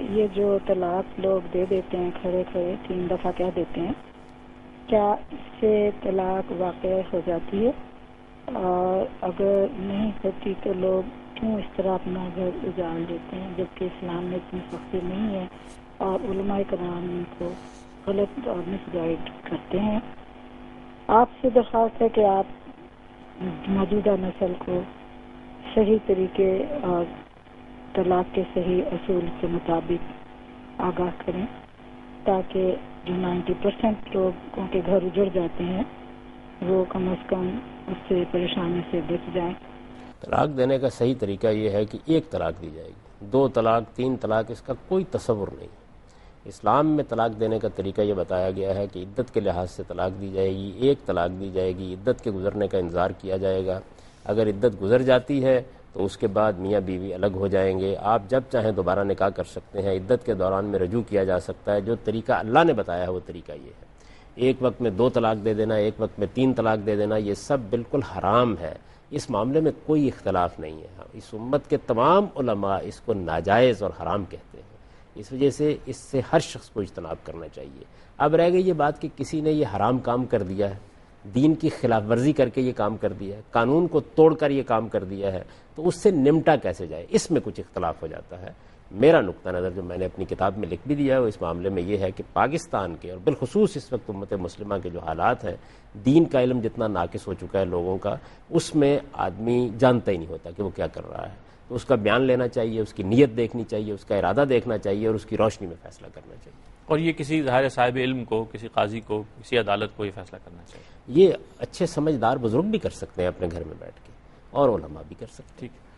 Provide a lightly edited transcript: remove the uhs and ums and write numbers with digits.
یہ جو طلاق لوگ دے دیتے ہیں کھڑے کھڑے 3 دفعہ کہہ دیتے ہیں، کیا اس سے طلاق واقع ہو جاتی ہے؟ اور اگر نہیں ہوتی تو لوگ کیوں اس طرح اپنا گھر اجاڑ لیتے ہیں جبکہ اسلام میں اتنی سختی نہیں ہے اور علماء کرام ان کو غلط اور مس گائیڈ کرتے ہیں؟ آپ سے درخواست ہے کہ آپ موجودہ نسل کو صحیح طریقے اور طلاق کے صحیح اصول کے مطابق آگاہ کریں تاکہ جو 90% لوگوں کے گھر اجڑ جاتے ہیں وہ کم از کم اس سے پریشانی سے بچ جائیں۔ طلاق دینے کا صحیح طریقہ یہ ہے کہ 1 طلاق دی جائے گی، 2 طلاق 3 طلاق اس کا کوئی تصور نہیں۔ اسلام میں طلاق دینے کا طریقہ یہ بتایا گیا ہے کہ عدت کے لحاظ سے طلاق دی جائے گی، 1 طلاق دی جائے گی، عدت کے گزرنے کا انتظار کیا جائے گا۔ اگر عدت گزر جاتی ہے تو اس کے بعد میاں بیوی الگ ہو جائیں گے، آپ جب چاہیں دوبارہ نکاح کر سکتے ہیں، عدت کے دوران میں رجوع کیا جا سکتا ہے۔ جو طریقہ اللہ نے بتایا ہے وہ طریقہ یہ ہے۔ ایک وقت میں 2 طلاق دے دینا، ایک وقت میں 3 طلاق دے دینا، یہ سب بالکل حرام ہے۔ اس معاملے میں کوئی اختلاف نہیں ہے، اس امت کے تمام علماء اس کو ناجائز اور حرام کہتے ہیں۔ اس وجہ سے اس سے ہر شخص کو اجتناب کرنا چاہیے۔ اب رہ گئی یہ بات کہ کسی نے یہ حرام کام کر دیا ہے، دین کی خلاف ورزی کر کے یہ کام کر دیا ہے، قانون کو توڑ کر یہ کام کر دیا ہے، تو اس سے نمٹا کیسے جائے، اس میں کچھ اختلاف ہو جاتا ہے۔ میرا نقطہ نظر جو میں نے اپنی کتاب میں لکھ بھی دیا ہے وہ اس معاملے میں یہ ہے کہ پاکستان کے اور بالخصوص اس وقت امت مسلمہ کے جو حالات ہیں، دین کا علم جتنا ناقص ہو چکا ہے لوگوں کا، اس میں آدمی جانتا ہی نہیں ہوتا کہ وہ کیا کر رہا ہے۔ تو اس کا بیان لینا چاہیے، اس کی نیت دیکھنی چاہیے، اس کا ارادہ دیکھنا چاہیے اور اس کی روشنی میں فیصلہ کرنا چاہیے۔ اور یہ کسی ظاہر صاحب علم کو، کسی قاضی کو، کسی عدالت کو یہ فیصلہ کرنا چاہیے۔ یہ اچھے سمجھدار بزرگ بھی کر سکتے ہیں اپنے گھر میں بیٹھ کے، اور علماء بھی کر سکتے ہیں۔ ٹھیک ہے۔